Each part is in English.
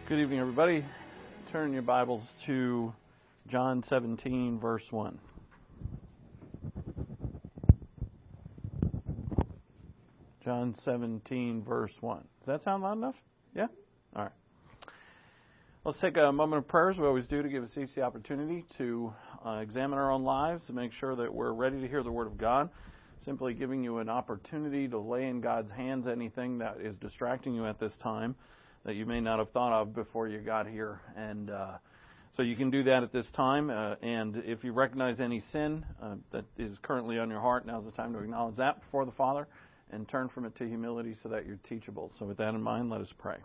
Good evening, everybody. Turn your Bibles to John 17, verse 1. John 17, verse 1. Does that sound loud enough? Yeah? All right. Let's take a moment of prayer, as we always do, to give us each the opportunity to examine our own lives, to make sure that we're ready to hear the Word of God. Simply giving you an opportunity to lay in God's hands anything that is distracting you at this time that you may not have thought of before you got here. And so you can do that at this time. And if you recognize any sin that is currently on your heart, now's the time to acknowledge that before the Father and turn from it to humility so that you're teachable. So with that in mind, let us pray.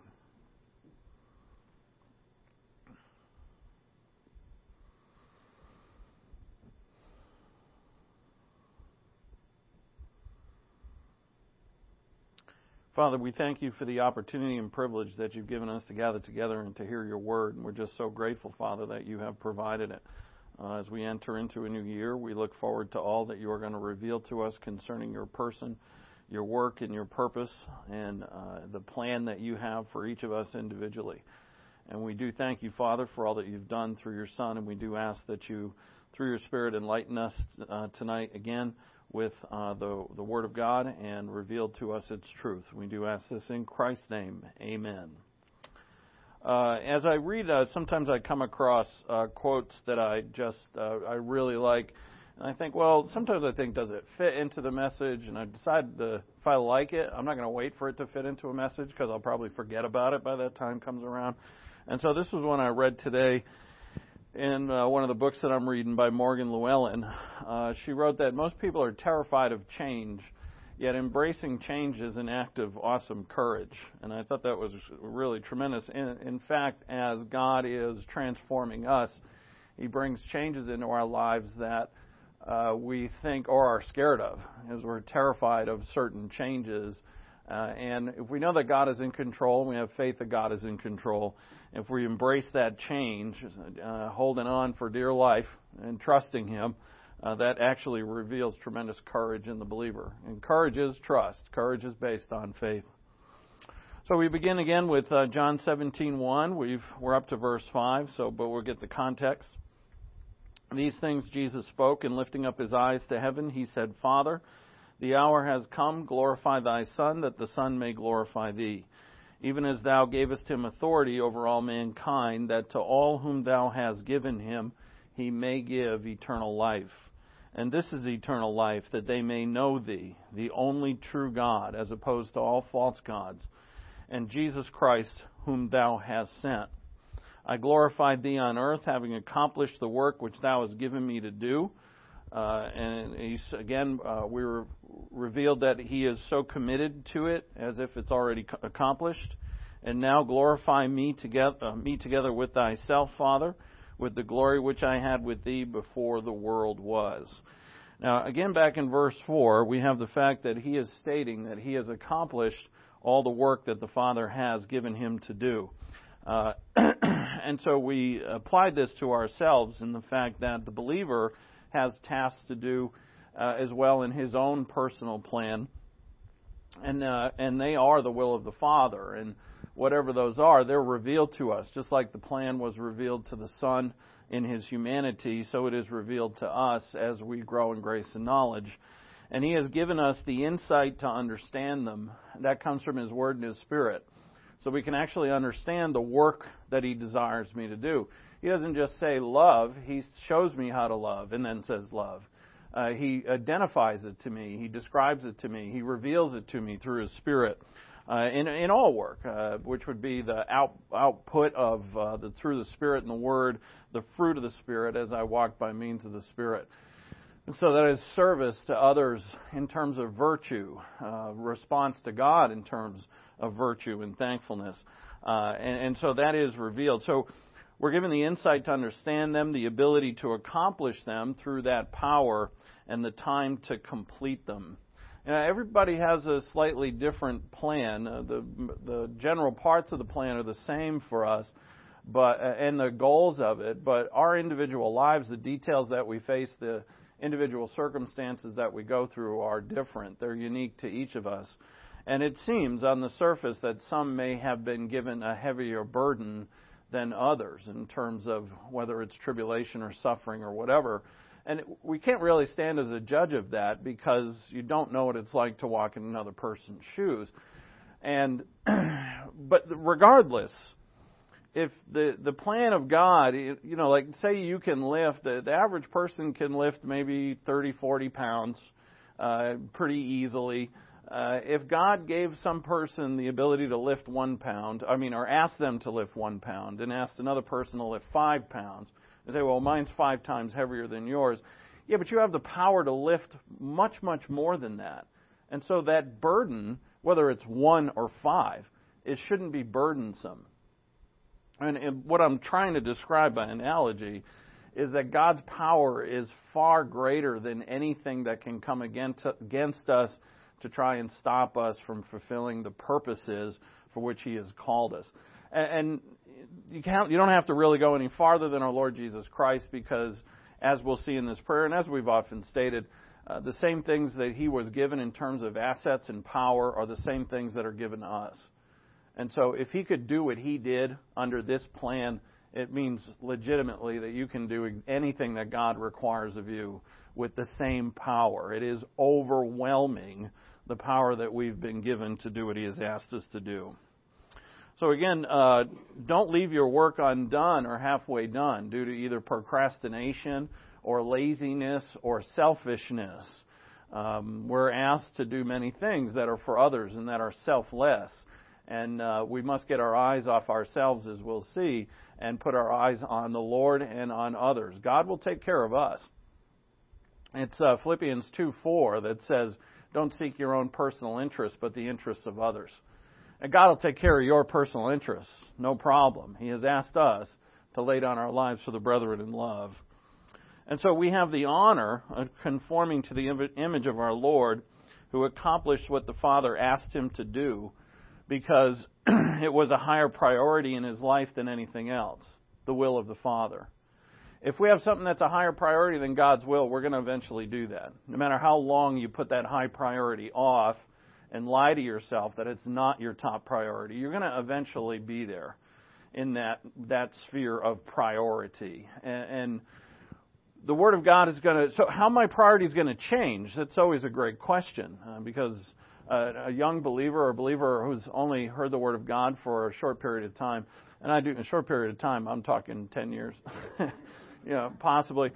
Father, we thank you for the opportunity and privilege that you've given us to gather together and to hear your word. And we're just so grateful, Father, that you have provided it. As we enter into a new year, we look forward to all that you are going to reveal to us concerning your person, your work, and your purpose, and the plan that you have for each of us individually. And we do thank you, Father, for all that you've done through your Son, and we do ask that you, through your Spirit, enlighten us tonight again with the Word of God and reveal to us its truth. We do ask this in Christ's name. Amen. As I read, sometimes I come across quotes that I really like. And I think, sometimes I think, does it fit into the message? And I decide if I like it, I'm not going to wait for it to fit into a message because I'll probably forget about it by that time comes around. And so this was one I read today in one of the books that I'm reading by Morgan Llewellyn. She wrote that most people are terrified of change, yet embracing change is an act of awesome courage. And I thought that was really tremendous. In fact, as God is transforming us, He brings changes into our lives that we think or are scared of, as we're terrified of certain changes. And if we know that God is in control, and we have faith that God is in control, if we embrace that change, holding on for dear life and trusting Him, that actually reveals tremendous courage in the believer. And courage is trust. Courage is based on faith. So we begin again with John 17:1. We're up to verse 5, but we'll get the context. These things Jesus spoke, and lifting up His eyes to heaven, He said, Father, the hour has come, glorify Thy Son, that the Son may glorify Thee, even as Thou gavest Him authority over all mankind, that to all whom Thou hast given Him He may give eternal life. And this is eternal life, that they may know Thee, the only true God, as opposed to all false gods, and Jesus Christ, whom Thou hast sent. I glorified Thee on earth, having accomplished the work which Thou hast given me to do. And we were revealed that He is so committed to it as if it's already accomplished. And now glorify me together with Thyself, Father, with the glory which I had with Thee before the world was. Now, again, back in verse 4, we have the fact that He is stating that He has accomplished all the work that the Father has given Him to do. And so we applied this to ourselves in the fact that the believer has tasks to do as well in his own personal plan, and they are the will of the Father, and whatever those are, they're revealed to us. Just like the plan was revealed to the Son in His humanity, so it is revealed to us as we grow in grace and knowledge. And He has given us the insight to understand them. That comes from His Word and His Spirit. So we can actually understand the work that He desires me to do. He doesn't just say love. He shows me how to love and then says love. He identifies it to me. He describes it to me. He reveals it to me through His Spirit in all work, which would be the output of through the Spirit and the Word, the fruit of the Spirit as I walk by means of the Spirit. And so that is service to others in terms of virtue, response to God in terms of virtue and thankfulness. And so that is revealed. So we're given the insight to understand them, the ability to accomplish them through that power, and the time to complete them. Everybody has a slightly different plan. The general parts of the plan are the same for us, and the goals of it. But our individual lives, the details that we face, the individual circumstances that we go through are different. They're unique to each of us. And it seems on the surface that some may have been given a heavier burden than others in terms of whether it's tribulation or suffering or whatever. And we can't really stand as a judge of that because you don't know what it's like to walk in another person's shoes. But regardless, if the plan of God, like say you can lift, the average person can lift maybe 30, 40 pounds pretty easily. If God gave some person the ability to lift 1 pound, or asked them to lift 1 pound and asked another person to lift 5 pounds, they say, well, mine's 5 times heavier than yours. Yeah, but you have the power to lift much, much more than that. And so that burden, whether it's 1 or 5, it shouldn't be burdensome. And what I'm trying to describe by analogy is that God's power is far greater than anything that can come against us to try and stop us from fulfilling the purposes for which He has called us. And you don't have to really go any farther than our Lord Jesus Christ, because as we'll see in this prayer, and as we've often stated, the same things that He was given in terms of assets and power are the same things that are given to us. And so if He could do what He did under this plan, it means legitimately that you can do anything that God requires of you with the same power. It is overwhelming, the power that we've been given to do what He has asked us to do. So again, don't leave your work undone or halfway done due to either procrastination or laziness or selfishness. We're asked to do many things that are for others and that are selfless. And we must get our eyes off ourselves, as we'll see, and put our eyes on the Lord and on others. God will take care of us. It's Philippians 2:4 that says, don't seek your own personal interests, but the interests of others. And God will take care of your personal interests, no problem. He has asked us to lay down our lives for the brethren in love. And so we have the honor of conforming to the image of our Lord, who accomplished what the Father asked Him to do, because it was a higher priority in His life than anything else, the will of the Father. If we have something that's a higher priority than God's will, we're going to eventually do that. No matter how long you put that high priority off and lie to yourself that it's not your top priority, you're going to eventually be there in that sphere of priority. And the Word of God is going to... So how my priority is going to change, that's always a great question, because a young believer or a believer who's only heard the Word of God for a short period of time, and I do a short period of time, I'm talking 10 years, possibly.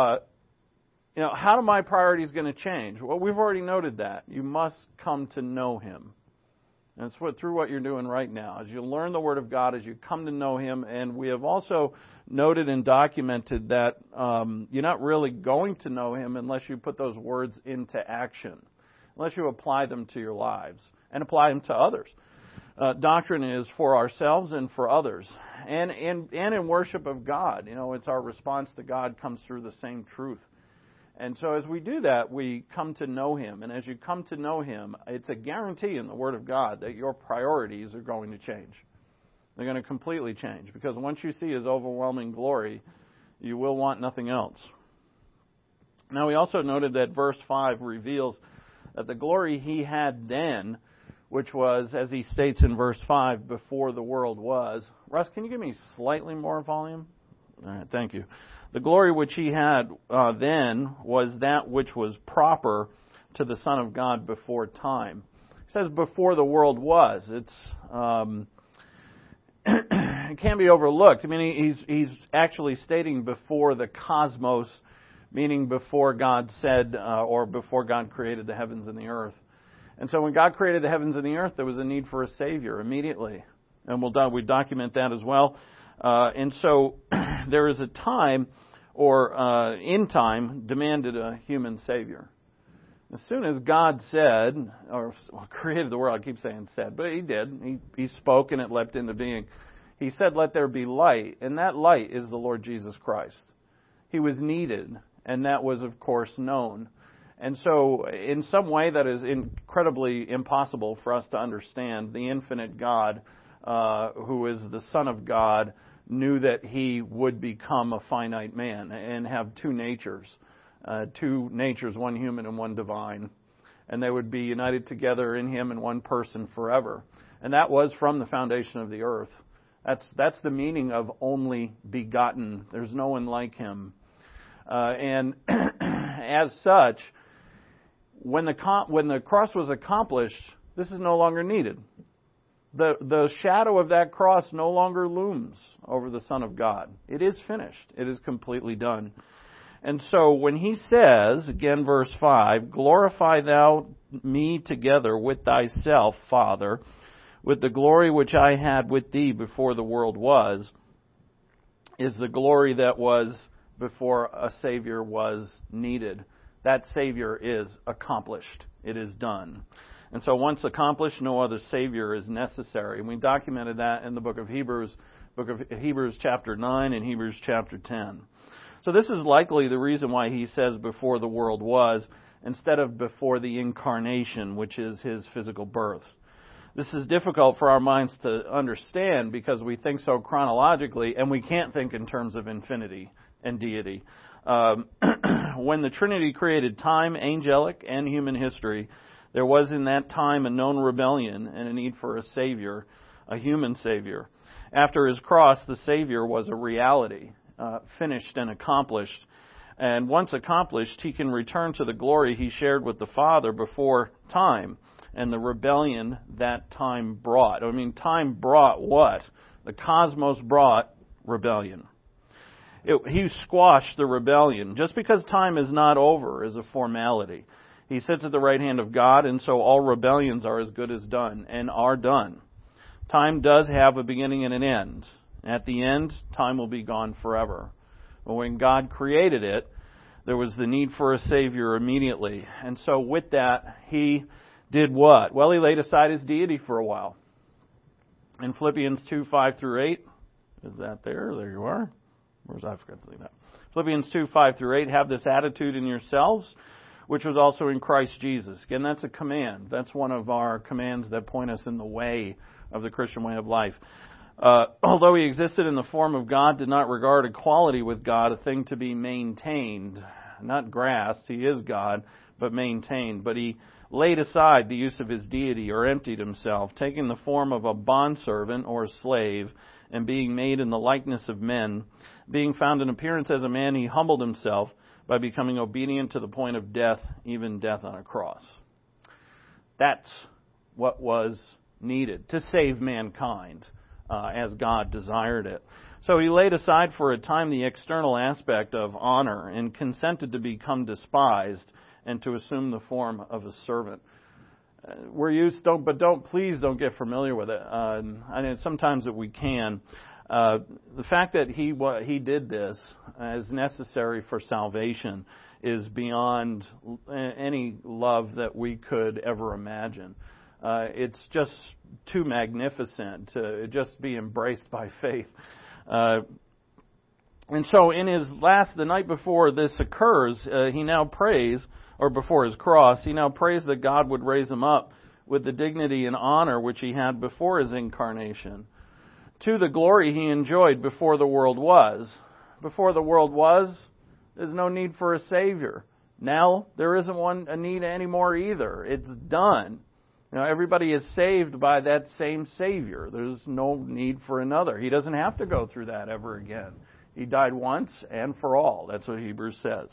How do my priorities going to change? Well, we've already noted that. You must come to know Him. And it's through what you're doing right now. As you learn the Word of God, as you come to know Him, and we have also noted and documented that you're not really going to know Him unless you put those words into action, unless you apply them to your lives and apply them to others. Doctrine is for ourselves and for others. And in worship of God, it's our response to God comes through the same truth. And so as we do that, we come to know Him. And as you come to know Him, it's a guarantee in the Word of God that your priorities are going to change. They're going to completely change. Because once you see His overwhelming glory, you will want nothing else. Now, we also noted that verse 5 reveals that the glory He had then, which was, as he states in verse 5, before the world was. Russ, can you give me slightly more volume? All right, thank you. The glory which He had then was that which was proper to the Son of God before time. It says before the world was. It's it can't be overlooked. He's actually stating before the cosmos, meaning before God said or before God created the heavens and the earth. And so when God created the heavens and the earth, there was a need for a Savior immediately. And we document that as well. And so there is a time, or in time, demanded a human Savior. As soon as God said, or created the world, I keep saying said, but He did. He spoke and it leapt into being. He said, let there be light. And that light is the Lord Jesus Christ. He was needed, and that was, of course, known. And so, in some way that is incredibly impossible for us to understand, the infinite God, who is the Son of God, knew that He would become a finite man and have two natures, one human and one divine. and they would be united together in Him in one person forever. And that was from the foundation of the earth. That's the meaning of only begotten. There's no one like Him. And as such, when the cross was accomplished, this is no longer needed. The shadow of that cross no longer looms over the Son of God. It is finished. It is completely done. And so when He says, again verse 5, glorify thou me together with thyself, Father, with the glory which I had with thee before the world was, is the glory that was before a Savior was needed. That Savior is accomplished. It is done. And so once accomplished, no other Savior is necessary. And we documented that in the book of Hebrews chapter 9 and Hebrews chapter 10. So this is likely the reason why he says before the world was, instead of before the incarnation, which is His physical birth. This is difficult for our minds to understand because we think so chronologically, and we can't think in terms of infinity and deity. When the Trinity created time, angelic, and human history, there was in that time a known rebellion and a need for a Savior, a human Savior. After His cross, the Savior was a reality, finished and accomplished. And once accomplished, He can return to the glory He shared with the Father before time and the rebellion that time brought. I mean, time brought what? The cosmos brought rebellion. He squashed the rebellion. Just because time is not over is a formality. He sits at the right hand of God, and so all rebellions are as good as done, and are done. Time does have a beginning and an end. At the end, time will be gone forever. But when God created it, there was the need for a Savior immediately. And so with that, He did what? Well, He laid aside His deity for a while. In Philippians 2, 5 through 8, is that there? There you are. I forgot to leave that. Philippians 2, 5 through 8, have this attitude in yourselves, which was also in Christ Jesus. Again, that's a command. That's one of our commands that point us in the way of the Christian way of life. Although He existed in the form of God, did not regard equality with God a thing to be maintained, not grasped. He is God, but maintained. But He laid aside the use of His deity, or emptied Himself, taking the form of a bondservant or slave, and being made in the likeness of men. Being found in appearance as a man, He humbled Himself by becoming obedient to the point of death, even death on a cross. That's what was needed to save mankind, as God desired it. So He laid aside for a time the external aspect of honor and consented to become despised and to assume the form of a servant. Please don't get familiar with it. I mean, sometimes that we can. The fact that he did this as necessary for salvation is beyond any love that we could ever imagine. It's just too magnificent to just be embraced by faith. And so in the night before this occurs, he now prays, or before his cross, he now prays that God would raise him up with the dignity and honor which he had before his incarnation, to the glory he enjoyed before the world was. Before the world was, there's no need for a Savior. Now, there isn't a need anymore either. It's done. Everybody is saved by that same Savior. There's no need for another. He doesn't have to go through that ever again. He died once and for all. That's what Hebrews says.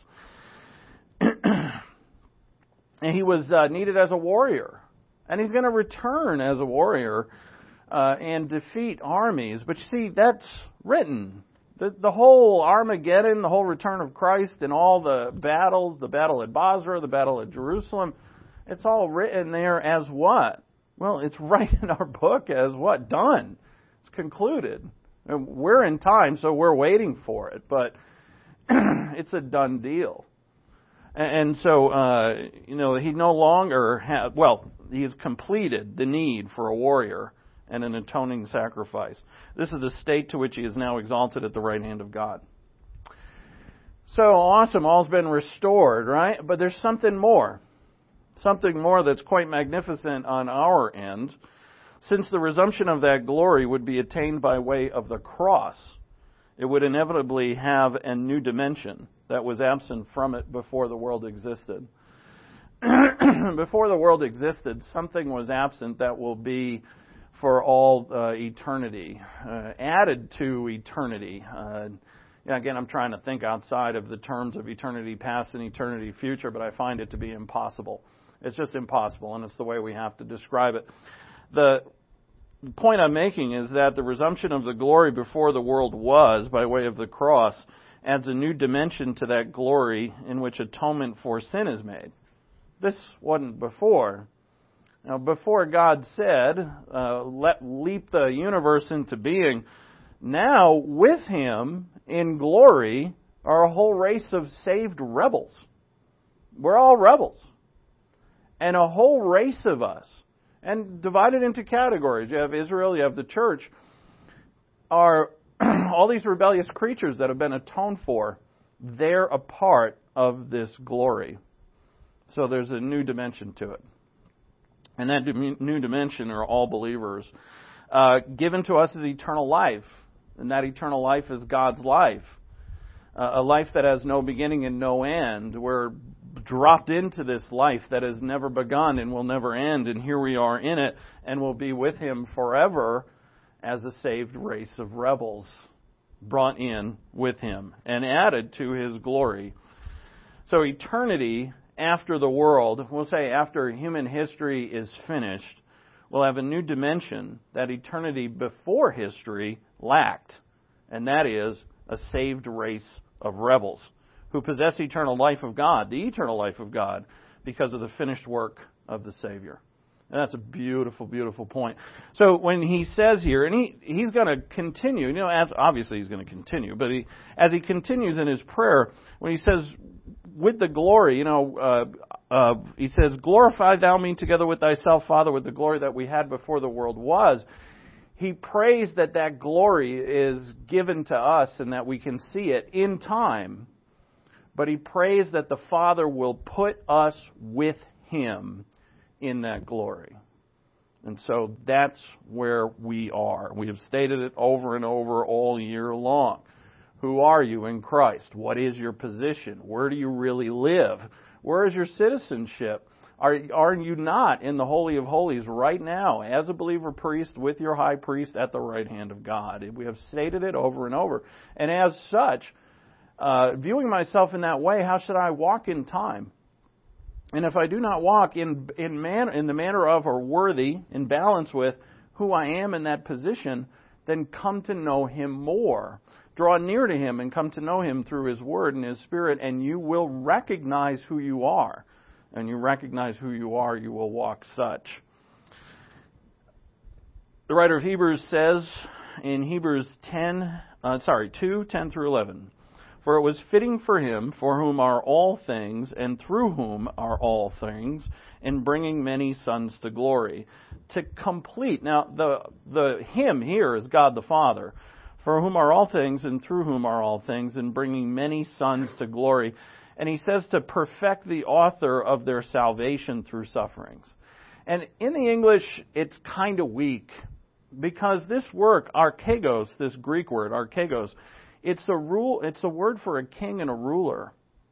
And he was needed as a warrior. And he's going to return as a warrior and defeat armies. But you see, that's written. The whole Armageddon, the whole return of Christ, and all the battles, the battle at Basra, the battle at Jerusalem, it's all written there as what? Well, it's right in our book as what? Done. It's concluded. And we're in time, so we're waiting for it. But it's a done deal. And so, he no longer he has completed the need for a warrior and an atoning sacrifice. This is the state to which he is now exalted at the right hand of God. So awesome, all's been restored, right? But there's something more. Something more that's quite magnificent on our end. Since the resumption of that glory would be attained by way of the cross, it would inevitably have a new dimension that was absent from it before the world existed. before the world existed, something was absent that will be for all eternity, added to eternity. Again, I'm trying to think outside of the terms of eternity past and eternity future, but I find it to be impossible. It's just impossible, and it's the way we have to describe it. The point I'm making is that the resumption of the glory before the world was, by way of the cross, adds a new dimension to that glory in which atonement for sin is made. This wasn't before. Now, before God said, leap the universe into being, now with Him in glory are a whole race of saved rebels. We're all rebels. And a whole race of us, and divided into categories. You have Israel, you have the church, are all these rebellious creatures that have been atoned for. They're a part of this glory. So there's a new dimension to it. And that new dimension are all believers. Given to us is eternal life. And that eternal life is God's life. A life that has no beginning and no end. We're dropped into this life that has never begun and will never end. And here we are in it and will be with Him forever as a saved race of rebels brought in with Him and added to His glory. So eternity after the world, we'll say after human history is finished, will have a new dimension that eternity before history lacked. And that is a saved race of rebels who possess eternal life of God, the eternal life of God, because of the finished work of the Savior. And that's a beautiful, beautiful point. So when he says here, and he's going to continue, as obviously he's going to continue, but as he continues in his prayer, when he says, with the glory, he says, glorify thou me together with thyself, Father, with the glory that we had before the world was. He prays that glory is given to us and that we can see it in time. But he prays that the Father will put us with Him in that glory. And so that's where we are. We have stated it over and over all year long. Who are you in Christ? What is your position? Where do you really live? Where is your citizenship? Are you not in the Holy of Holies right now as a believer priest with your high priest at the right hand of God? We have stated it over and over. And as such, viewing myself in that way, how should I walk in time? And if I do not walk in the manner of or worthy, in balance with who I am in that position, then come to know Him more. Draw near to Him and come to know Him through His Word and His Spirit, and you will recognize who you are. And you recognize who you are, you will walk such. The writer of Hebrews says in Hebrews 2:10 through 11, for it was fitting for Him, for whom are all things, and through whom are all things, in bringing many sons to glory, to complete. Now, the Him here is God the Father, for whom are all things, and through whom are all things, in bringing many sons to glory. And he says to perfect the author of their salvation through sufferings. And in the English, it's kind of weak, because this word, archegos, this Greek word, archegos, it's a word for a king and a ruler.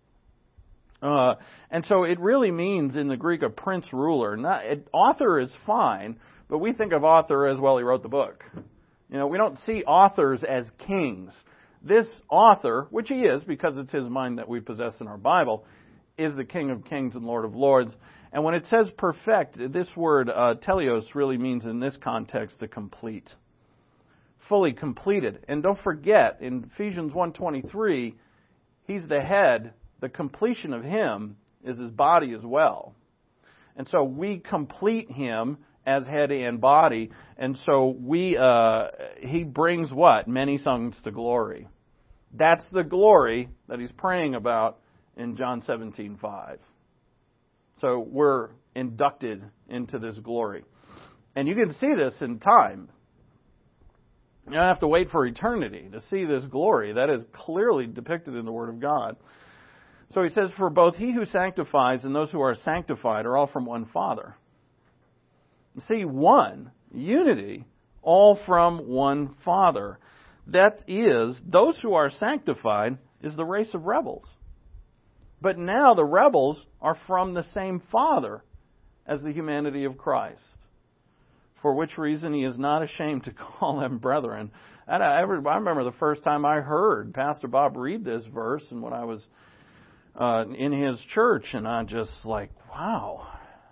And so it really means in the Greek a prince ruler. Author is fine, but we think of author as, well, he wrote the book. We don't see authors as kings. This author, which he is because it's his mind that we possess in our Bible, is the King of Kings and Lord of Lords. And when it says perfect, this word teleos really means in this context to complete. Fully completed. And don't forget, in Ephesians 1:23, He's the head. The completion of Him is His body as well. And so we complete Him as head and body. And so He brings what? Many sons to glory. That's the glory that he's praying about in John 17:5. So we're inducted into this glory. And you can see this in time. You don't have to wait for eternity to see this glory. That is clearly depicted in the Word of God. So he says, for both He who sanctifies and those who are sanctified are all from one Father. See, one, unity, all from one Father. That is, those who are sanctified is the race of rebels. But now the rebels are from the same Father as the humanity of Christ, for which reason he is not ashamed to call them brethren. And I remember the first time I heard Pastor Bob read this verse, and when I was in his church, and I just like, wow.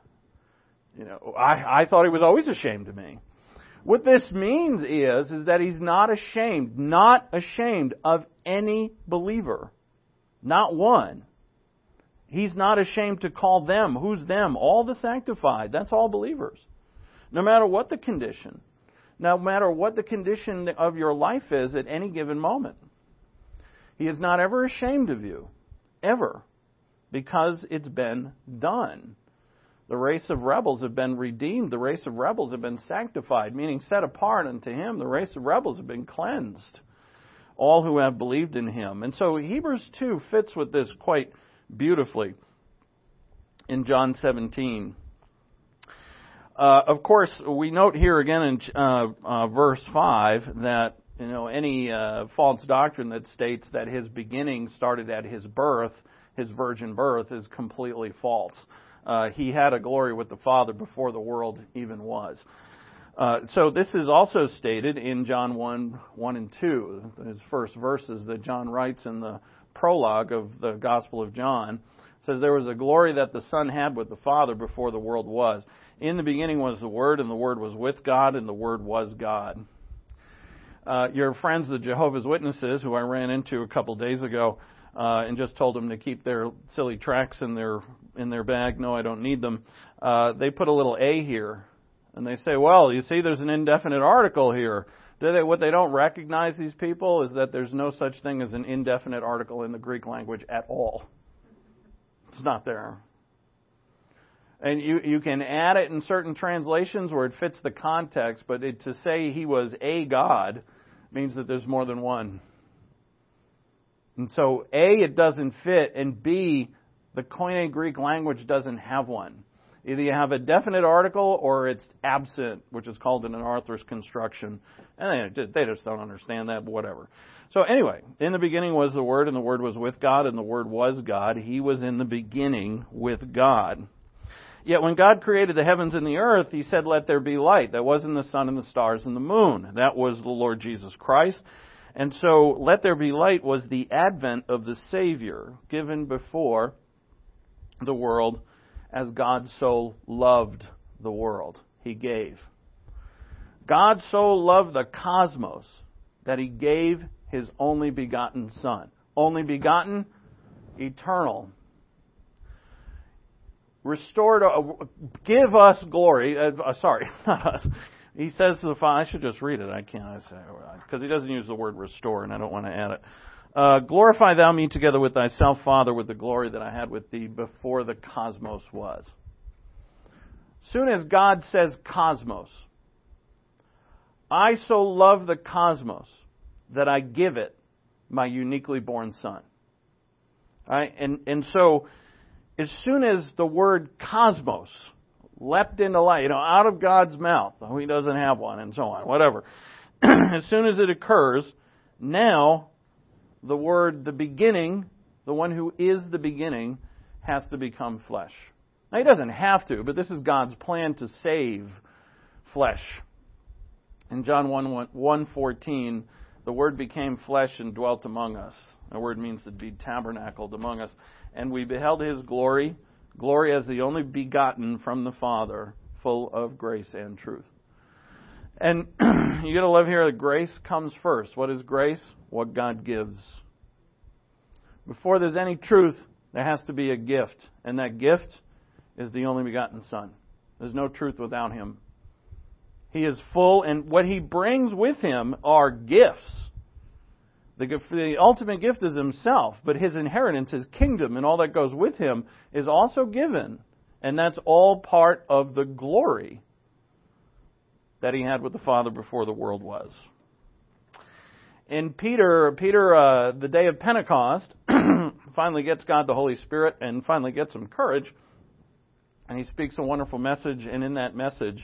I thought he was always ashamed of me. What this means is that he's not ashamed of any believer. Not one. He's not ashamed to call them. Who's them? All the sanctified. That's all believers. No matter what the condition. No matter what the condition of your life is at any given moment. He is not ever ashamed of you. Ever. Because it's been done. The race of rebels have been redeemed. The race of rebels have been sanctified, meaning set apart unto Him. The race of rebels have been cleansed. All who have believed in Him. And so Hebrews 2 fits with this quite beautifully in John 17. Of course, we note here again in verse 5 that any false doctrine that states that His beginning started at His birth, His virgin birth, is completely false. He had a glory with the Father before the world even was. So this is also stated in John 1 and 2, his first verses that John writes in the prologue of the Gospel of John. It says, there was a glory that the Son had with the Father before the world was. In the beginning was the Word, and the Word was with God, and the Word was God. Your friends, the Jehovah's Witnesses, who I ran into a couple days ago, and just told them to keep their silly tracts in their bag. No, I don't need them. They put a little A here, and they say, well, you see, there's an indefinite article here. What they don't recognize, these people, is that there's no such thing as an indefinite article in the Greek language at all. It's not there. And you can add it in certain translations where it fits the context, but to say He was a God means that there's more than one. And so, A, it doesn't fit, and B, the Koine Greek language doesn't have one. Either you have a definite article or it's absent, which is called an anarthrous construction. And they just don't understand that, but whatever. So anyway, in the beginning was the Word, and the Word was with God, and the Word was God. He was in the beginning with God. Yet when God created the heavens and the earth, He said, let there be light. That wasn't the sun and the stars and the moon. That was the Lord Jesus Christ. And so, let there be light was the advent of the Savior given before the world, as God so loved the world. He gave. God so loved the cosmos that He gave His only begotten Son. Only begotten, eternal. Restored, give us glory. Sorry, not us. He says to the Father, I should just read it. I can't, because He doesn't use the word restore, and I don't want to add it. Glorify Thou me together with Thyself, Father, with the glory that I had with Thee before the cosmos was. Soon as God says cosmos, I so love the cosmos that I give it my uniquely born Son. All right? And so, as soon as the word cosmos leapt into light, out of God's mouth, though He doesn't have one, and so on, whatever. As soon as it occurs, now the word, the beginning, the one who is the beginning, has to become flesh. Now, He doesn't have to, but this is God's plan to save flesh. In John 1:14, the Word became flesh and dwelt among us. The word means to be tabernacled among us. And we beheld His glory, glory as the only begotten from the Father, full of grace and truth. And you got to love here that grace comes first. What is grace? What God gives. Before there's any truth, there has to be a gift. And that gift is the only begotten Son. There's no truth without Him. He is full, and what He brings with Him are gifts. The ultimate gift is Himself, but His inheritance, His kingdom, and all that goes with Him is also given. And that's all part of the glory that He had with the Father before the world was. And Peter, the day of Pentecost, finally gets God the Holy Spirit and finally gets some courage. And he speaks a wonderful message, and in that message,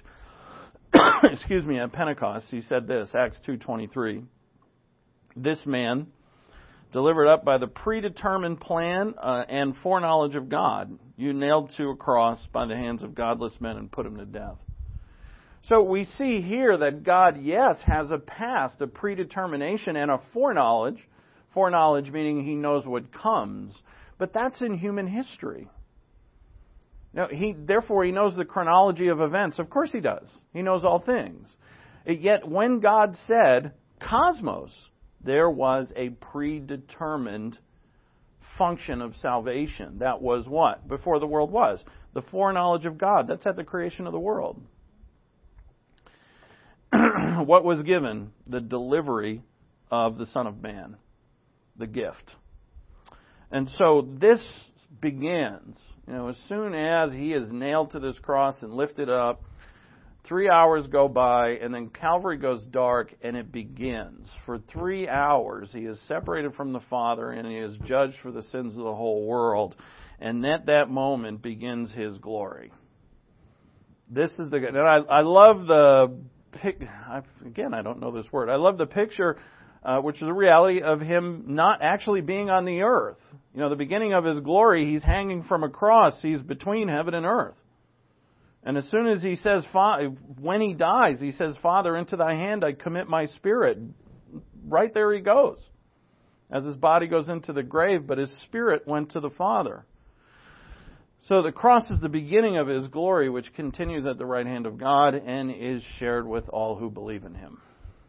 at Pentecost, he said this, Acts 2:23. This man, delivered up by the predetermined plan and foreknowledge of God. You nailed to a cross by the hands of godless men and put him to death. So we see here that God, yes, has a past, a predetermination, and a foreknowledge. Foreknowledge meaning he knows what comes. But that's in human history. Now, therefore, he knows the chronology of events. Of course he does. He knows all things. Yet when God said cosmos, there was a predetermined function of salvation. That was what? Before the world was. The foreknowledge of God. That's at the creation of the world. What was given? The delivery of the Son of Man. The gift. And so this begins, as soon as he is nailed to this cross and lifted up, 3 hours go by, and then Calvary goes dark, and it begins. For 3 hours, he is separated from the Father, and he is judged for the sins of the whole world. And at that moment begins his glory. This is and I love again, I don't know this word. I love the picture, which is a reality of him not actually being on the earth. The beginning of his glory, he's hanging from a cross. He's between heaven and earth. And as soon as he says, when he dies, he says, Father, into thy hand I commit my spirit. Right there he goes. As his body goes into the grave, but his spirit went to the Father. So the cross is the beginning of his glory, which continues at the right hand of God and is shared with all who believe in him.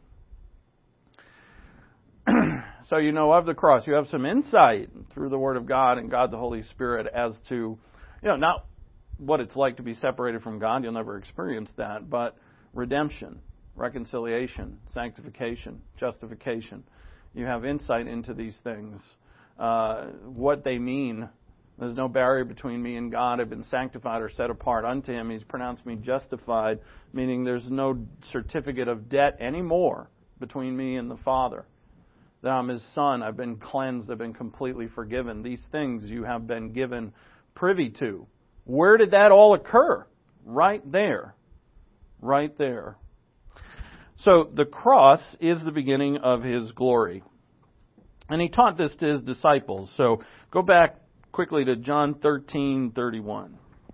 So of the cross. You have some insight through the Word of God and God the Holy Spirit as to, not what it's like to be separated from God. You'll never experience that. But redemption, reconciliation, sanctification, justification. You have insight into these things, what they mean. There's no barrier between me and God. I've been sanctified or set apart unto him. He's pronounced me justified, meaning there's no certificate of debt anymore between me and the Father. That I'm his son. I've been cleansed. I've been completely forgiven. These things you have been given privy to. Where did that all occur? Right there. Right there. So the cross is the beginning of his glory. And he taught this to his disciples. So go back quickly to John 13:31.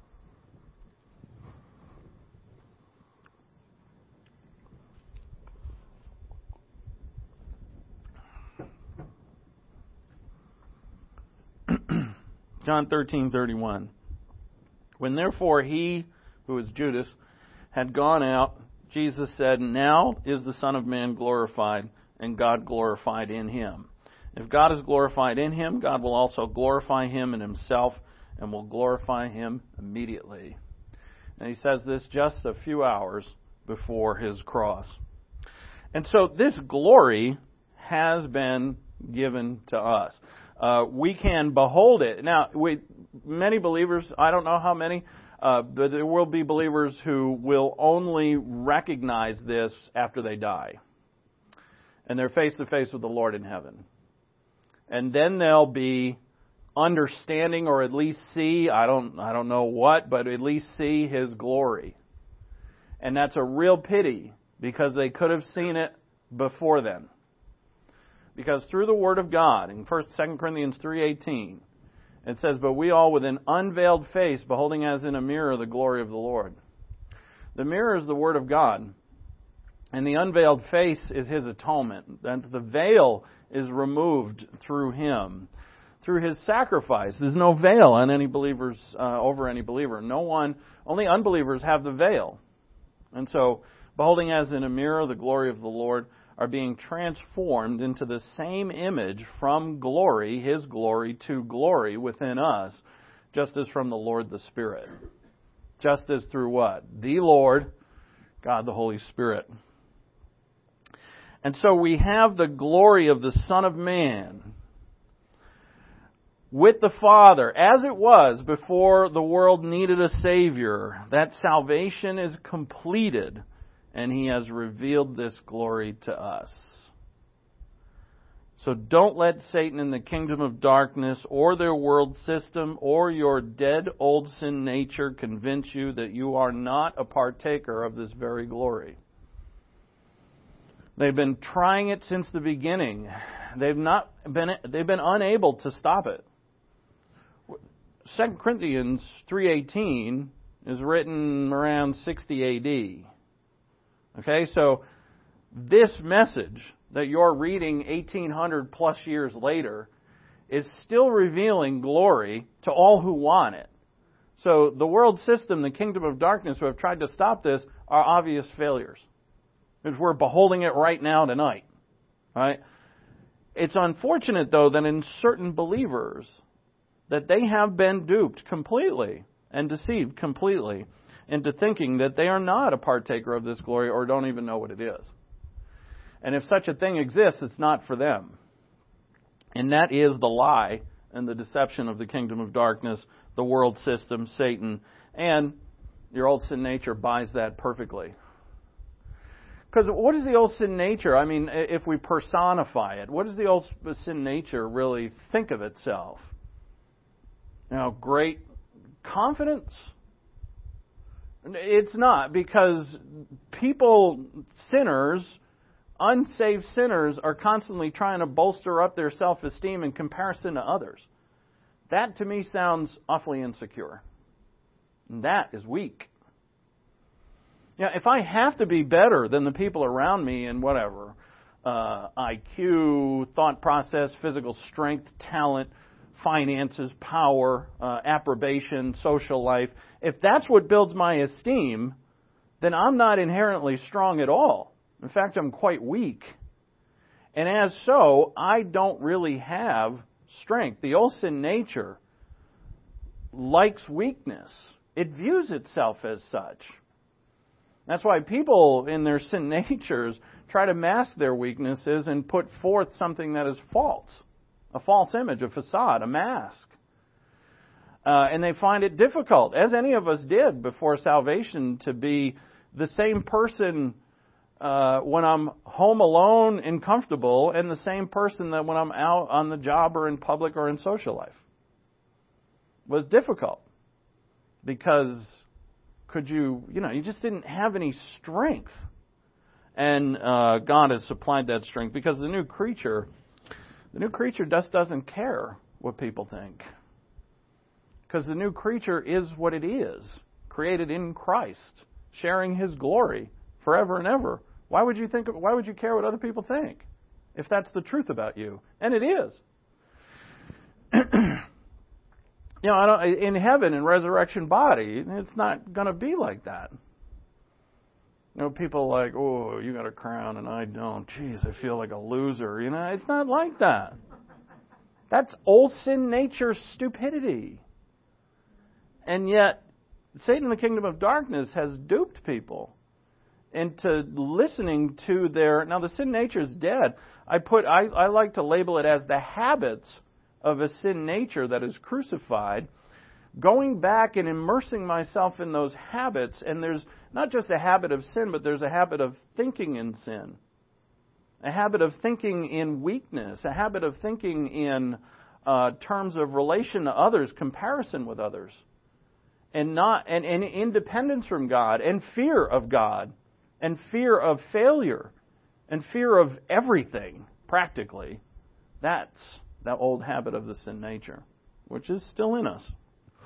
John 13:31. When therefore he, who is Judas, had gone out, Jesus said, Now is the Son of Man glorified, and God glorified in him. If God is glorified in him, God will also glorify him in himself, and will glorify him immediately. And he says this just a few hours before his cross. And so this glory has been given to us. We can behold it. Now, many believers, I don't know how many, but there will be believers who will only recognize this after they die. And they're face to face with the Lord in heaven. And then they'll be understanding, or at least see, I don't know what, but at least see his glory. And that's a real pity, because they could have seen it before then. Because through the Word of God, in 2 Corinthians 3:18, it says, But we all with an unveiled face, beholding as in a mirror the glory of the Lord. The mirror is the Word of God. And the unveiled face is his atonement. And the veil is removed through him. Through his sacrifice. There's no veil on any believers, over any believer. Only unbelievers have the veil. And so, beholding as in a mirror the glory of the Lord, are being transformed into the same image from glory, his glory, to glory within us, just as from the Lord the Spirit. Just as through what? The Lord, God the Holy Spirit. And so we have the glory of the Son of Man with the Father, as it was before the world needed a Savior. That salvation is completed, and he has revealed this glory to us. So don't let Satan and the kingdom of darkness or their world system or your dead old sin nature convince you that you are not a partaker of this very glory. They've been trying it since the beginning. They've been unable to stop it. 2 Corinthians 3:18 is written around 60 AD. Okay, so this message that you're reading 1800 plus years later is still revealing glory to all who want it. So the world system, the kingdom of darkness who have tried to stop this are obvious failures. Because we're beholding it right now tonight. Right? It's unfortunate, though, that in certain believers, that they have been duped completely and deceived completely into thinking that they are not a partaker of this glory or don't even know what it is. And if such a thing exists, it's not for them. And that is the lie and the deception of the kingdom of darkness, the world system, Satan, and your old sin nature buys that perfectly. Because what is the old sin nature? I mean, if we personify it, what does the old sin nature really think of itself? Great confidence? It's not, because people, sinners, unsaved sinners, are constantly trying to bolster up their self-esteem in comparison to others. That, to me, sounds awfully insecure. And that is weak. If I have to be better than the people around me in whatever, IQ, thought process, physical strength, talent, finances, power, approbation, social life, if that's what builds my esteem, then I'm not inherently strong at all. In fact, I'm quite weak. And as so, I don't really have strength. The old sin nature likes weakness. It views itself as such. That's why people in their sin natures try to mask their weaknesses and put forth something that is false. A false image, a facade, a mask. And they find it difficult, as any of us did before salvation, to be the same person when I'm home alone and comfortable, and the same person that when I'm out on the job or in public or in social life. It was difficult because you just didn't have any strength. And God has supplied that strength, because the new creature just doesn't care what people think. Because the new creature is what it is, created in Christ, sharing His glory forever and ever. Why would you care what other people think if that's the truth about you? And it is. In heaven, in resurrection body, it's not going to be like that. People are like, oh, you got a crown and I don't. Jeez, I feel like a loser. It's not like that. That's old sin nature stupidity. And yet, Satan, the kingdom of darkness, has duped people into listening to their... Now, the sin nature is dead. I like to label it as the habits of a sin nature that is crucified, going back and immersing myself in those habits. And there's not just a habit of sin, but there's a habit of thinking in sin, a habit of thinking in weakness, a habit of thinking in terms of relation to others, comparison with others, and independence from God, and fear of God, and fear of failure, and fear of everything, practically. That's that old habit of the sin nature, which is still in us.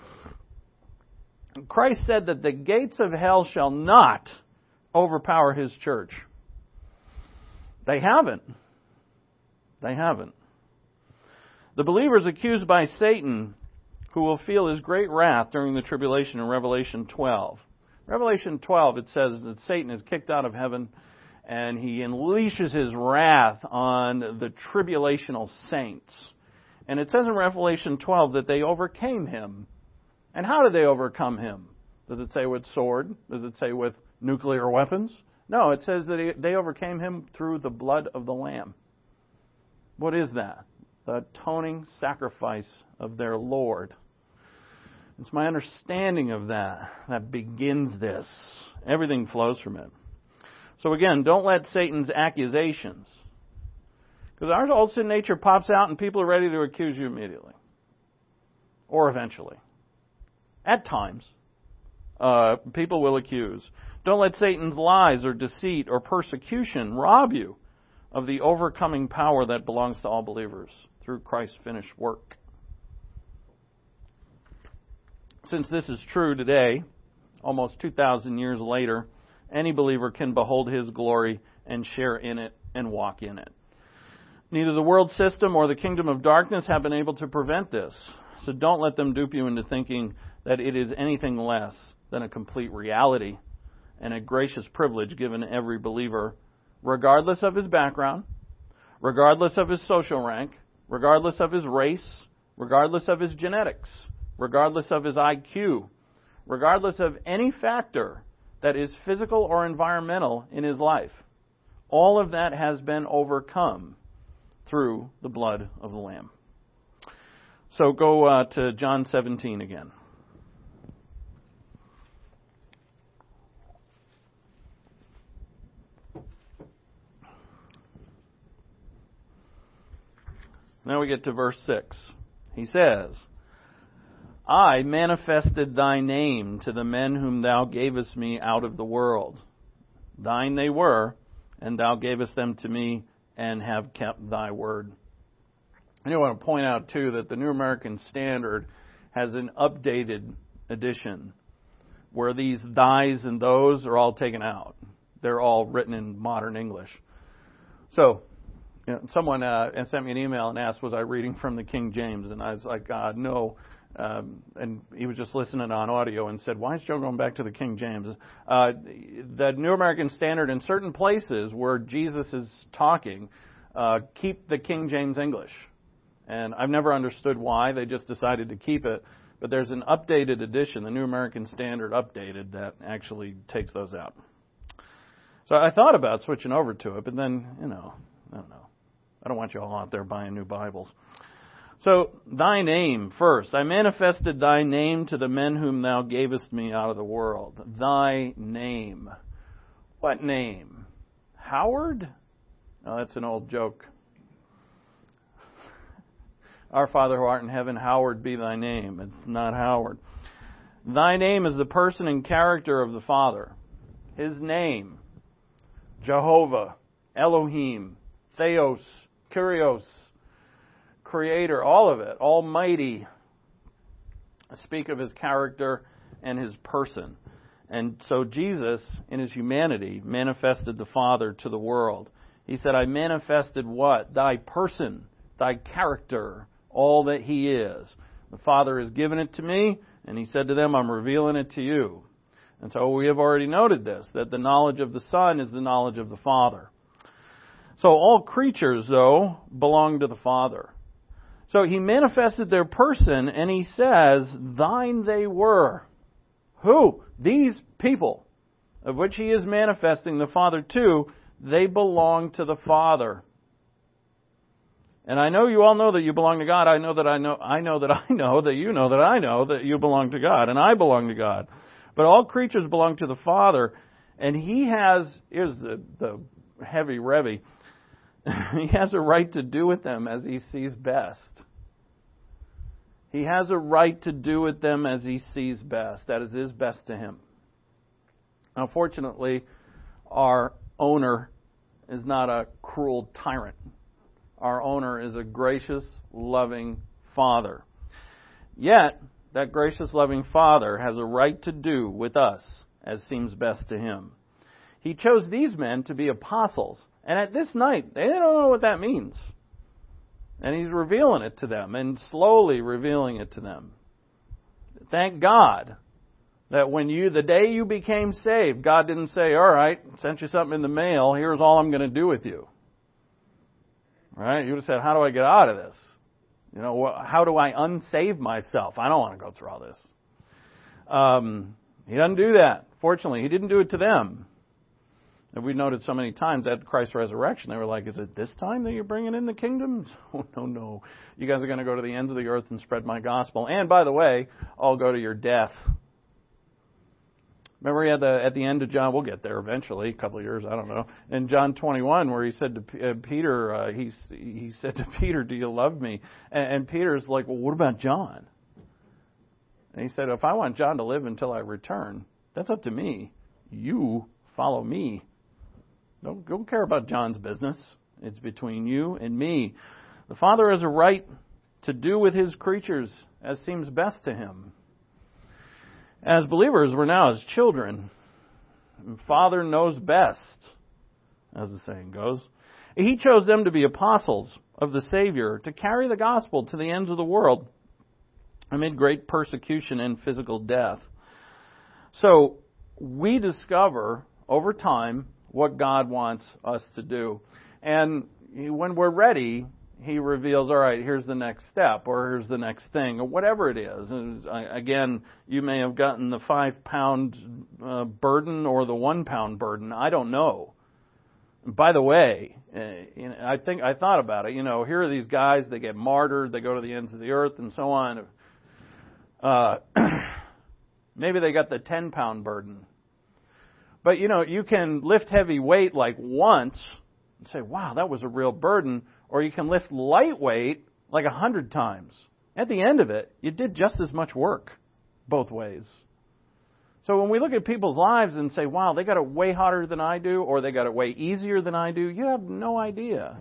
Christ said that the gates of hell shall not overpower His church. They haven't. They haven't. The believers accused by Satan, who will feel his great wrath during the tribulation in Revelation 12. Revelation 12, it says that Satan is kicked out of heaven and he unleashes his wrath on the tribulational saints. And it says in Revelation 12 that they overcame him. And how did they overcome him? Does it say with sword? Does it say with nuclear weapons? No, it says that they overcame him through the blood of the Lamb. What is that? The atoning sacrifice of their Lord. It's my understanding of that begins this. Everything flows from it. So again, don't let Satan's accusations, because our old sin nature pops out and people are ready to accuse you immediately. Or eventually. At times, people will accuse. Don't let Satan's lies or deceit or persecution rob you of the overcoming power that belongs to all believers through Christ's finished work. Since this is true today, almost 2,000 years later, any believer can behold His glory and share in it and walk in it. Neither the world system or the kingdom of darkness have been able to prevent this. So don't let them dupe you into thinking that it is anything less than a complete reality and a gracious privilege given every believer, regardless of his background, regardless of his social rank, regardless of his race, regardless of his genetics, regardless of his IQ, regardless of any factor that is physical or environmental in his life. All of that has been overcome through the blood of the Lamb. So go to John 17 again. Now we get to verse 6. He says, I manifested thy name to the men whom thou gavest me out of the world. Thine they were, and thou gavest them to me, and have kept thy word. I want to point out, too, that the New American Standard has an updated edition where these thys and those are all taken out. They're all written in modern English. So, someone sent me an email and asked, was I reading from the King James? And I was like, no. And he was just listening on audio and said, why is Joe going back to the King James? The New American Standard, in certain places where Jesus is talking, keep the King James English. And I've never understood why. They just decided to keep it. But there's an updated edition, the New American Standard updated, that actually takes those out. So I thought about switching over to it, but then, I don't know. I don't want you all out there buying new Bibles. So, thy name first. I manifested thy name to the men whom thou gavest me out of the world. Thy name. What name? Howard? Oh, that's an old joke. Our Father who art in heaven, hallowed be thy name. It's not Howard. Thy name is the person and character of the Father. His name, Jehovah, Elohim, Theos, Kyrios, Creator, all of it, Almighty. Speak of His character and His person. And so Jesus, in His humanity, manifested the Father to the world. He said, I manifested what? Thy person, thy character, all that He is. The Father has given it to me, and He said to them, I'm revealing it to you. And so we have already noted this, that the knowledge of the Son is the knowledge of the Father. So all creatures, though, belong to the Father. So He manifested their person, and He says, thine they were. Who? These people, of which He is manifesting the Father to, they belong to the Father. And I know you all know that you belong to God. I know that I know that you know that I know that you belong to God, and I belong to God. But all creatures belong to the Father, and He has, here's the heavy revy, He has a right to do with them as He sees best. He has a right to do with them as He sees best. That is best to Him. Now, fortunately, our owner is not a cruel tyrant. Our owner is a gracious, loving Father. Yet, that gracious, loving Father has a right to do with us as seems best to Him. He chose these men to be apostles. And at this night, they don't know what that means. And He's revealing it to them and slowly revealing it to them. Thank God that the day you became saved, God didn't say, all right, sent you something in the mail, here's all I'm going to do with you. Right? You would have said, how do I get out of this? How do I unsave myself? I don't want to go through all this. He doesn't do that. Fortunately, He didn't do it to them. And we've noted so many times at Christ's resurrection, they were like, is it this time that you're bringing in the kingdom? Oh, no. You guys are going to go to the ends of the earth and spread my gospel. And by the way, I'll go to your death. Remember at the end of John, we'll get there eventually, a couple of years, I don't know. In John 21, where He said to Peter, he said to Peter, do you love me? And Peter's like, well, what about John? And He said, if I want John to live until I return, that's up to me. You follow me. Don't care about John's business. It's between you and me. The Father has a right to do with His creatures as seems best to Him. As believers, we're now as children. Father knows best, as the saying goes. He chose them to be apostles of the Savior, to carry the gospel to the ends of the world amid great persecution and physical death. So we discover over time what God wants us to do. And when we're ready, He reveals, all right, here's the next step, or here's the next thing, or whatever it is. And again, you may have gotten the 5-pound burden or the 1-pound burden. I don't know. By the way, I thought about it. Here are these guys, they get martyred, they go to the ends of the earth, and so on. Maybe they got the 10-pound burden. But, you can lift heavy weight like once and say, wow, that was a real burden. Or you can lift lightweight like 100 times. At the end of it, you did just as much work both ways. So when we look at people's lives and say, wow, they got it way harder than I do, or they got it way easier than I do, you have no idea.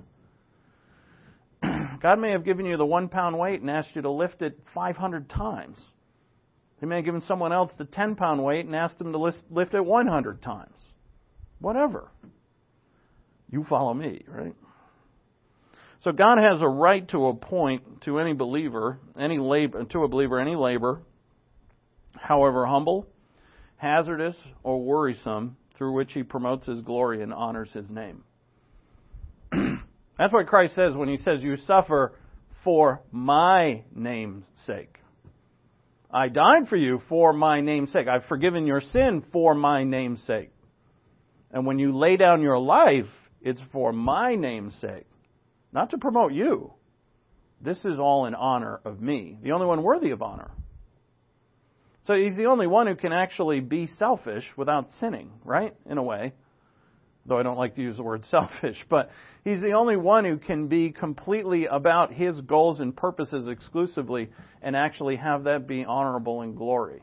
God may have given you the 1-pound weight and asked you to lift it 500 times. He may have given someone else the 10-pound weight and asked them to lift it 100 times. Whatever. You follow me, right? So God has a right to appoint to any believer, any labor, however humble, hazardous, or worrisome, through which He promotes His glory and honors His name. That's what Christ says when He says, you suffer for my name's sake. I died for you for my name's sake. I've forgiven your sin for my name's sake. And when you lay down your life, it's for my name's sake. Not to promote you. This is all in honor of me, the only one worthy of honor. So He's the only one who can actually be selfish without sinning, right? In a way. Though I don't like to use the word selfish. But He's the only one who can be completely about His goals and purposes exclusively and actually have that be honorable and glory.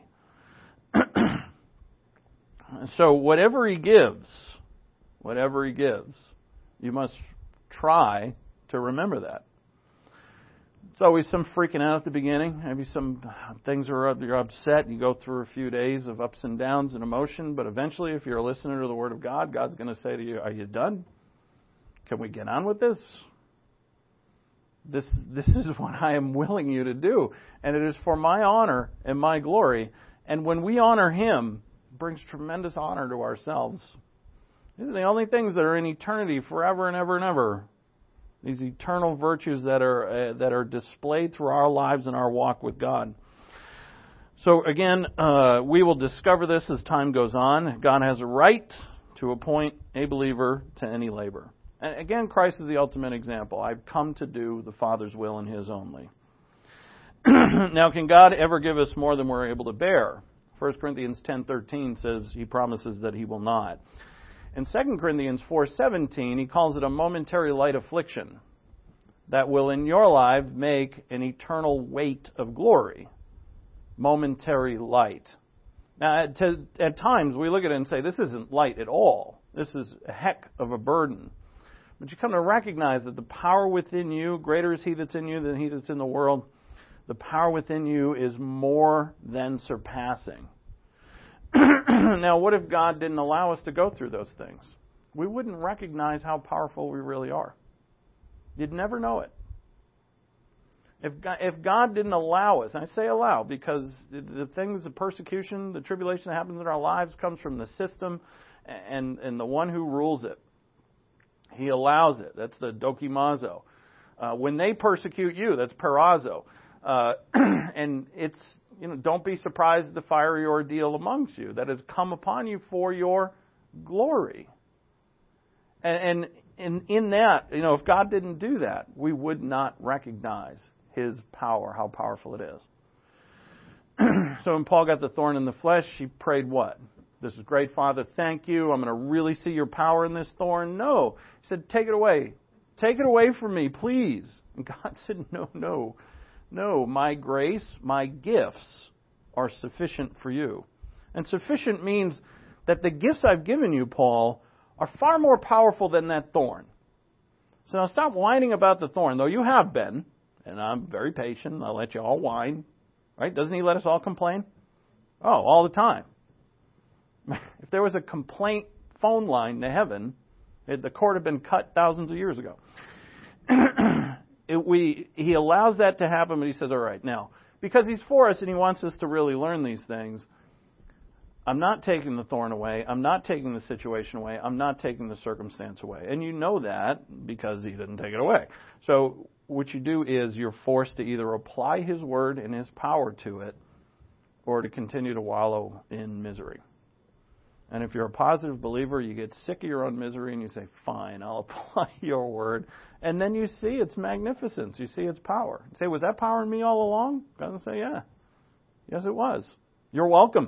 So whatever He gives, you must try to remember that. It's always some freaking out at the beginning. Maybe some things you're upset. You go through a few days of ups and downs and emotion. But eventually, if you're a listener to the Word of God, God's going to say to you, are you done? Can we get on with this? This is what I am willing you to do. And it is for my honor and my glory. And when we honor Him, it brings tremendous honor to ourselves. These are the only things that are in eternity forever and ever and ever. These eternal virtues that are displayed through our lives and our walk with God. So again, we will discover this as time goes on. God has a right to appoint a believer to any labor. And again, Christ is the ultimate example. I've come to do the Father's will and His only. Now, can God ever give us more than we're able to bear? 1 Corinthians 10:13 says He promises that He will not. In 2 Corinthians 4:17, He calls it a momentary light affliction that will in your life make an eternal weight of glory. Momentary light. Now, at times we look at it and say, this isn't light at all. This is a heck of a burden. But you come to recognize that the power within you, greater is He that's in you than he that's in the world. The power within you is more than surpassing. Now, what if God didn't allow us to go through those things? We wouldn't recognize how powerful we really are. You'd never know it. If God didn't allow us, and I say allow because the things, the persecution, the tribulation that happens in our lives comes from the system and the one who rules it. He allows it. That's the dokimazo. When they persecute you, that's parazo. And it's, don't be surprised at the fiery ordeal amongst you that has come upon you for your glory. And in that, if God didn't do that, we would not recognize His power, how powerful it is. So when Paul got the thorn in the flesh, he prayed what? This is great, Father, thank you. I'm going to really see your power in this thorn. No. He said, take it away. Take it away from me, please. And God said, no. My grace, my gifts are sufficient for you. And sufficient means that the gifts I've given you, Paul, are far more powerful than that thorn. So now stop whining about the thorn, though you have been, and I'm very patient, I'll let you all whine. Right? Doesn't He let us all complain? Oh, all the time. If there was a complaint phone line to heaven, the cord had been cut thousands of years ago. He allows that to happen, but He says, all right, now, because He's for us and He wants us to really learn these things, I'm not taking the thorn away. I'm not taking the situation away. I'm not taking the circumstance away. And you know that because He didn't take it away. So what you do is you're forced to either apply His word and His power to it or to continue to wallow in misery. And if you're a positive believer, you get sick of your own misery and you say, fine, I'll apply your word. And then you see its magnificence. You see its power. You say, was that power in me all along? God will say, yeah. Yes, it was. You're welcome.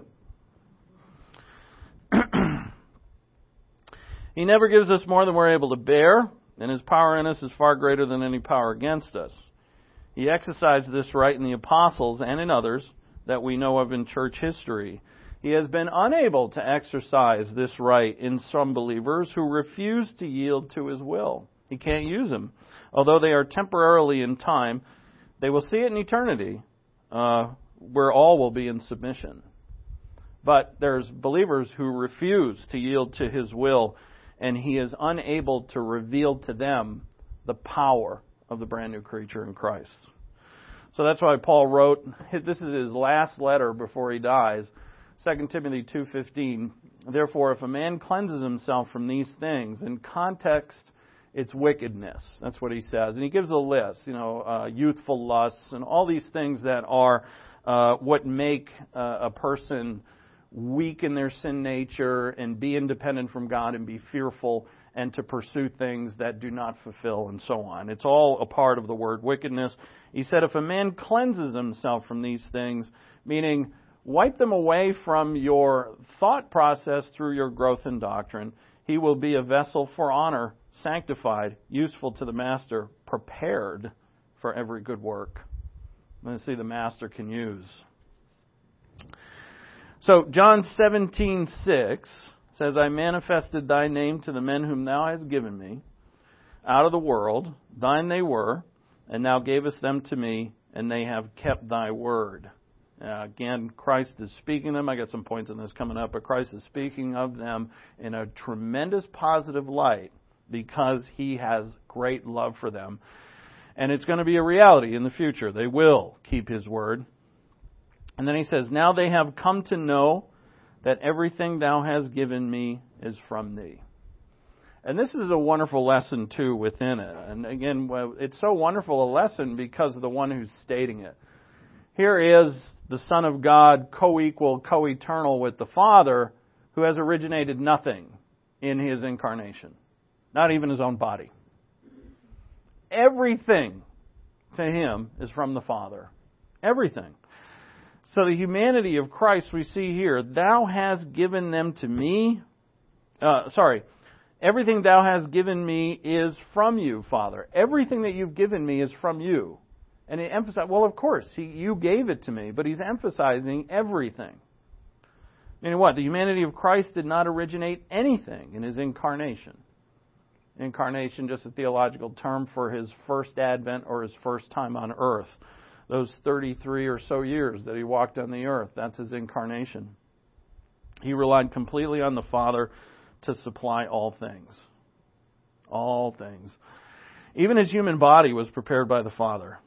He never gives us more than we're able to bear, and His power in us is far greater than any power against us. He exercised this right in the apostles and in others that we know of in church history. He has been unable to exercise this right in some believers who refuse to yield to His will. He can't use them. Although they are temporarily in time, they will see it in eternity, where all will be in submission. But there's believers who refuse to yield to His will, and He is unable to reveal to them the power of the brand new creature in Christ. So that's why Paul wrote, this is his last letter before he dies, 2 Timothy 2:15. Therefore, if a man cleanses himself from these things, in context, it's wickedness. That's what he says. And he gives a list, youthful lusts and all these things that are what make a person weak in their sin nature and be independent from God and be fearful and to pursue things that do not fulfill and so on. It's all a part of the word wickedness. He said if a man cleanses himself from these things, meaning wipe them away from your thought process through your growth in doctrine, he will be a vessel for honor, sanctified, useful to the master, prepared for every good work. Let's see, the master can use. So John 17:6 says, I manifested thy name to the men whom thou hast given me. Out of the world, thine they were, and thou gavest them to me, and they have kept thy word. Again, Christ is speaking them. I got some points on this coming up, but Christ is speaking of them in a tremendous positive light because He has great love for them. And it's going to be a reality in the future. They will keep His word. And then He says, now they have come to know that everything thou hast given me is from thee. And this is a wonderful lesson, too, within it. And again, it's so wonderful a lesson because of the one who's stating it. Here is the Son of God, co-equal, co-eternal with the Father, who has originated nothing in His incarnation. Not even His own body. Everything to Him is from the Father. Everything. So the humanity of Christ we see here, thou hast given them to me. Everything thou hast given me is from you, Father. Everything that you've given me is from you. And he emphasized, well, of course, you gave it to me, but he's emphasizing everything. Meaning what? The humanity of Christ did not originate anything in His incarnation. Incarnation, just a theological term for His first advent or His first time on earth. Those 33 or so years that He walked on the earth, that's His incarnation. He relied completely on the Father to supply all things. All things. Even His human body was prepared by the Father.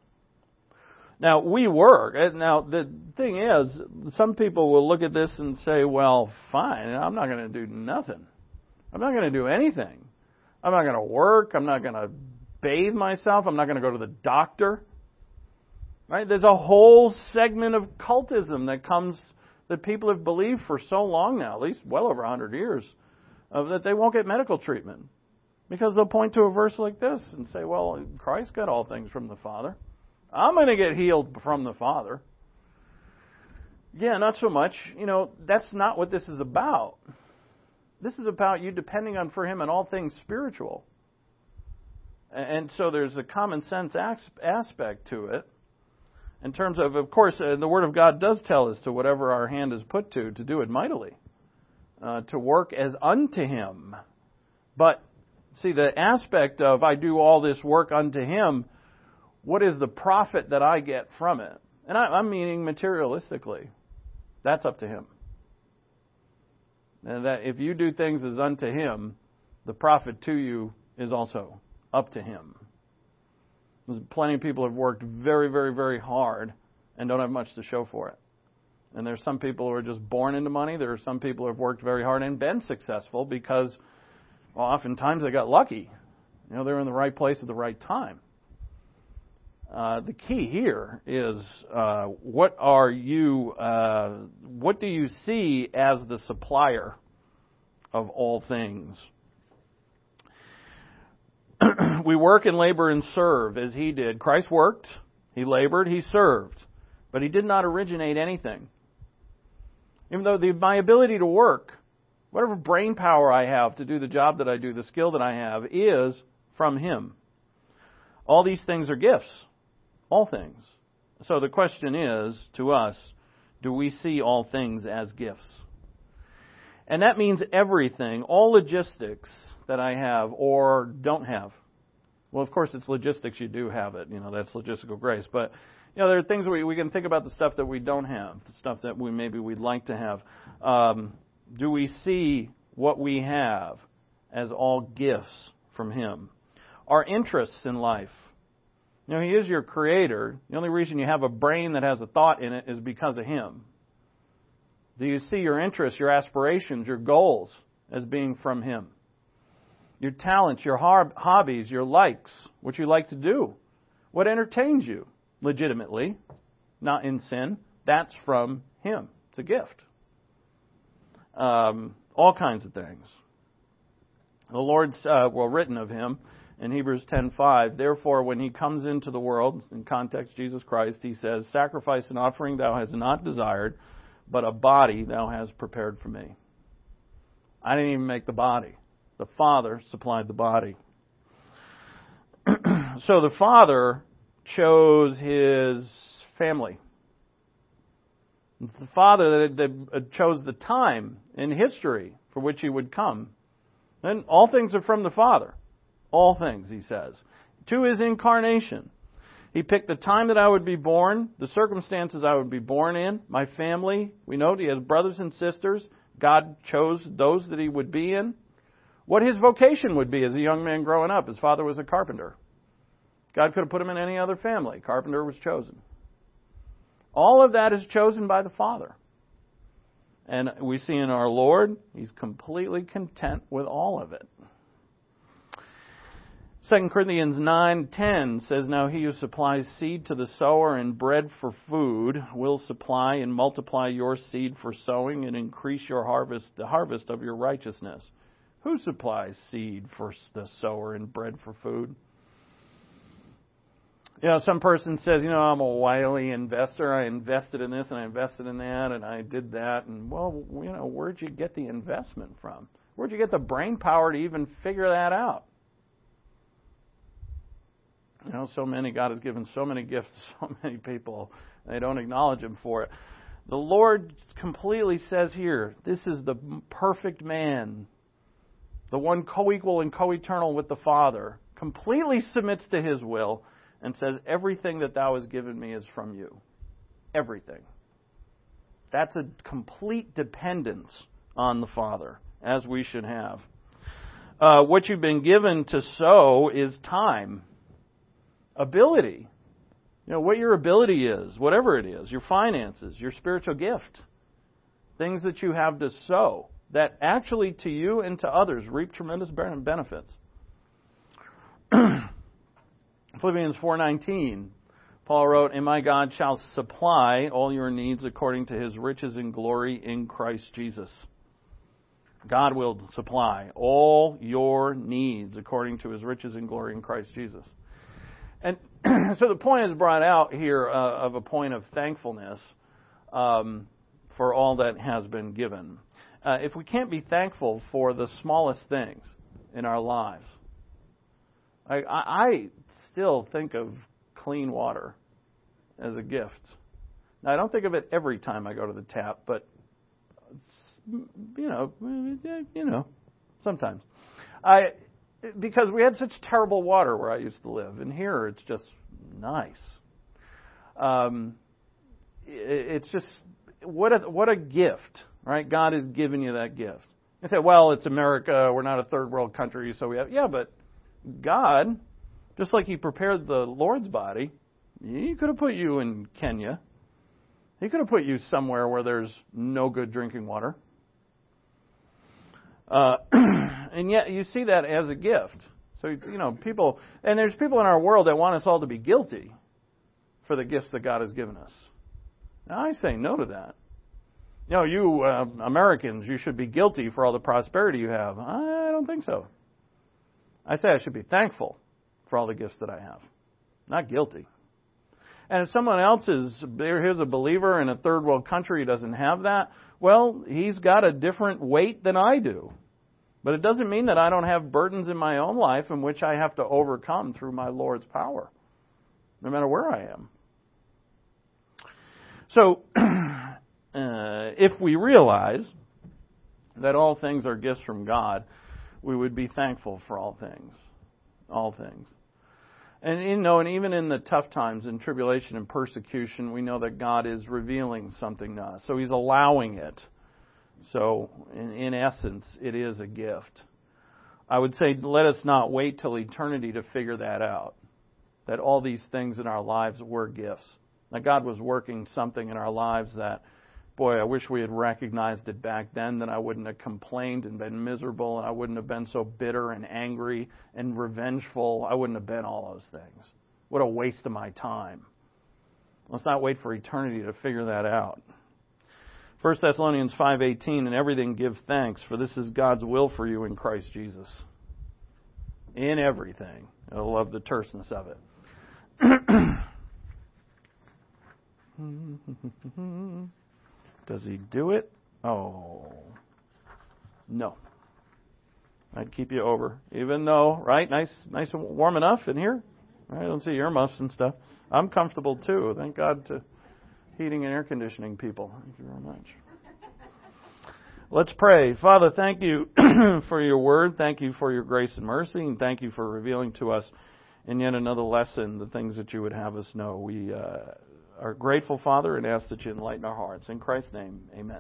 Now, the thing is, some people will look at this and say, well, fine, I'm not going to do nothing. I'm not going to do anything. I'm not going to work. I'm not going to bathe myself. I'm not going to go to the doctor. Right? There's a whole segment of cultism that people have believed for so long now, at least well over 100 years, that they won't get medical treatment. Because they'll point to a verse like this and say, well, Christ got all things from the Father. I'm going to get healed from the Father. Yeah, not so much. That's not what this is about. This is about you depending on for Him in all things spiritual. And so there's a common sense aspect to it. In terms of course, the Word of God does tell us to whatever our hand is put to do it mightily. To work as unto Him. But See, the aspect of I do all this work unto Him, what is the profit that I get from it? And I'm meaning materialistically. That's up to Him. And that if you do things as unto Him, the profit to you is also up to Him. There's plenty of people who have worked very, very, very hard and don't have much to show for it. And there's some people who are just born into money. There are some people who have worked very hard and been successful because, well, oftentimes they got lucky. They're in the right place at the right time. The key here is what do you see as the supplier of all things? We work and labor and serve as He did. Christ worked, He labored, He served, but He did not originate anything. Even though my ability to work, whatever brain power I have to do the job that I do, the skill that I have, is from Him. All these things are gifts. All things. So the question is, to us, do we see all things as gifts? And that means everything, all logistics that I have or don't have. Well, of course, it's logistics. You do have it. That's logistical grace. But, there are things we can think about the stuff that we don't have, the stuff that we'd like to have. Do we see what we have as all gifts from Him? Our interests in life. He is your Creator. The only reason you have a brain that has a thought in it is because of Him. Do you see your interests, your aspirations, your goals as being from Him? Your talents, your hobbies, your likes, what you like to do, what entertains you legitimately, not in sin, that's from Him. It's a gift. All kinds of things. The Lord's, written of Him in Hebrews 10:5, therefore when He comes into the world, in context Jesus Christ, He says, sacrifice and offering thou hast not desired, but a body thou hast prepared for me. I didn't even make the body. The Father supplied the body. So the Father chose His family. It's the Father that chose the time in history for which He would come. And all things are from the Father. All things, He says. To His incarnation. He picked the time that I would be born, the circumstances I would be born in, my family. We know He has brothers and sisters. God chose those that He would be in. What His vocation would be as a young man growing up. His father was a carpenter. God could have put him in any other family. Carpenter was chosen. All of that is chosen by the Father. And we see in our Lord, He's completely content with all of it. 2 Corinthians 9:10 says, now He who supplies seed to the sower and bread for food will supply and multiply your seed for sowing and increase your harvest, the harvest of your righteousness. Who supplies seed for the sower and bread for food? Some person says, I'm a wily investor. I invested in this and I invested in that and I did that. And, where'd you get the investment from? Where'd you get the brain power to even figure that out? God has given so many gifts to so many people. They don't acknowledge Him for it. The Lord completely says here, this is the perfect man, the one co-equal and co-eternal with the Father, completely submits to His will and says, everything that thou hast given me is from you. Everything. That's a complete dependence on the Father, as we should have. What you've been given to sow is time. Ability. What your ability is, whatever it is, your finances, your spiritual gift. Things that you have to sow that actually to you and to others reap tremendous benefits. Philippians 4:19, Paul wrote, and my God shall supply all your needs according to His riches and glory in Christ Jesus. God will supply all your needs according to His riches and glory in Christ Jesus. And so the point is brought out here of a point of thankfulness for all that has been given. If we can't be thankful for the smallest things in our lives, I still think of clean water as a gift. Now, I don't think of it every time I go to the tap, but sometimes. because we had such terrible water where I used to live, and here it's just nice. It's just what a gift, right? God has given you that gift. You say, well, it's America. We're not a third world country, so we have. Yeah, but God, just like He prepared the Lord's body, He could have put you in Kenya. He could have put you somewhere where there's no good drinking water. And yet you see that as a gift. So, people, and there's people in our world that want us all to be guilty for the gifts that God has given us. Now, I say no to that. You Americans, you should be guilty for all the prosperity you have. I don't think so. I say I should be thankful for all the gifts that I have, not guilty. And if someone else is a believer in a third world country who doesn't have that, well, he's got a different weight than I do. But it doesn't mean that I don't have burdens in my own life in which I have to overcome through my Lord's power, no matter where I am. So, if we realize that all things are gifts from God, we would be thankful for all things. All things. And and even in the tough times, in tribulation and persecution, we know that God is revealing something to us. So He's allowing it. So, in essence, it is a gift. I would say let us not wait till eternity to figure that out. That all these things in our lives were gifts. That God was working something in our lives that, boy, I wish we had recognized it back then, then I wouldn't have complained and been miserable, and I wouldn't have been so bitter and angry and revengeful. I wouldn't have been all those things. What a waste of my time. Let's not wait for eternity to figure that out. 1 Thessalonians 5:18, in everything give thanks, for this is God's will for you in Christ Jesus. In everything. I love the terseness of it. Does He do it? Oh. No. I'd keep you over. Even though, right, nice and warm enough in here. I don't see earmuffs and stuff. I'm comfortable too. Thank God to heating and air conditioning people. Thank you very much. Let's pray. Father, thank you for your word. Thank you for your grace and mercy. And thank you for revealing to us in yet another lesson the things that you would have us know. We are grateful, Father, and ask that you enlighten our hearts. In Christ's name, amen.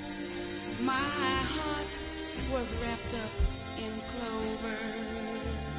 My heart was wrapped up in clover.